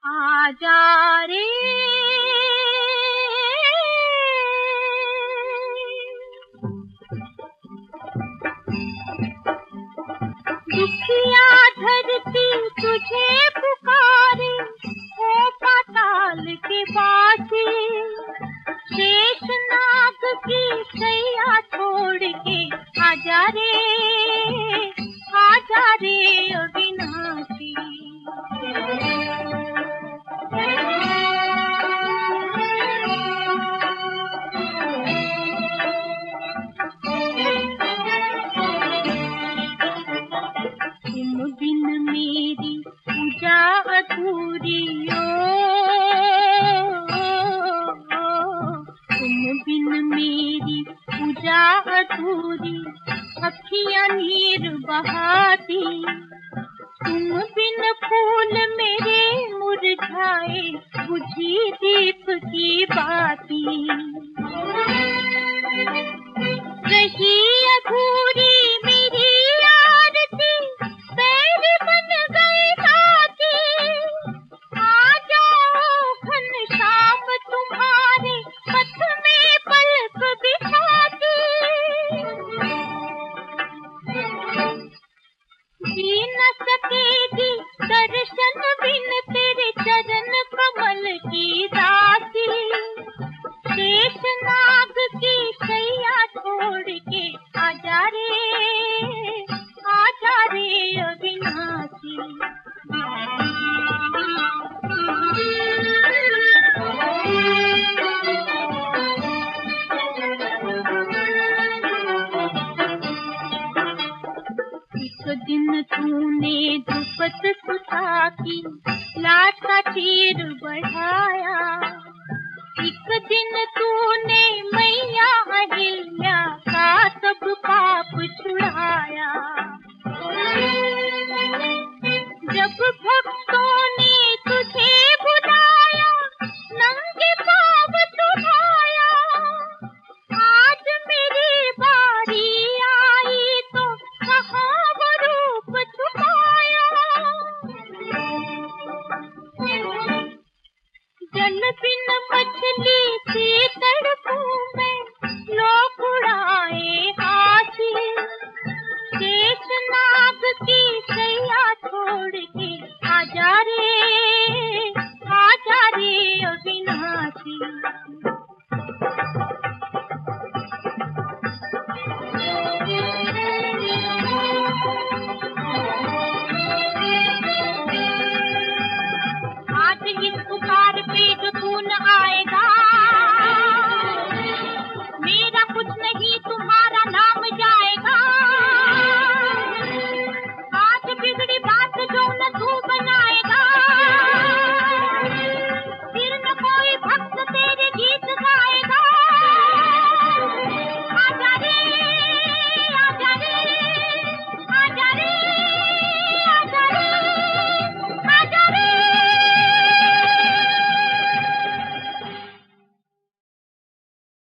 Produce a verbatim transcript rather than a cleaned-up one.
आजा रे दुखिया धरती तुझे पुकारे, ओ पाताल के वासी। शेषनाग की सैया छोड़ के आजा रे, आजा रे अविनाशी। तुम बिन मेरी पूजा अधूरी ओ, तुम बिन मेरी पूजा अधूरी, अखियां नीर बहाती। तुम बिन फूल मेरे मुरझाए, बुझी दीप की बाती। रही अधूरी मेरी आरती, पैर बन गए साथी। आ जाओ घनश्याम तुम्हारे पथ में पलक बिछाती। जी न सकेगी दर्शन बिन तेरे चरण कमल की दासी। शेषनाग की सैया छोड़ के आजा रे, आजा रे अविनाशी। एक दिन तूने द्रुपद सुता की लाश का चीर बढ़ाया। एक दिन तूने मैया अहिल्या का सब पाप छुड़ाया। जब भक्तों ने तुझे बुलाया, नंगे पाँव तुझाया। आज मेरी बारी आई तो कहाँ वो रूप छुपाया। जल बिन मछली सी तड़पूं मैं, लोग उड़ाए हासिल। शेषनाग की सैया छोड़ के आजा रे, आजा रे अविनाशी। आज इस पुकार पे जो तू न आएगा,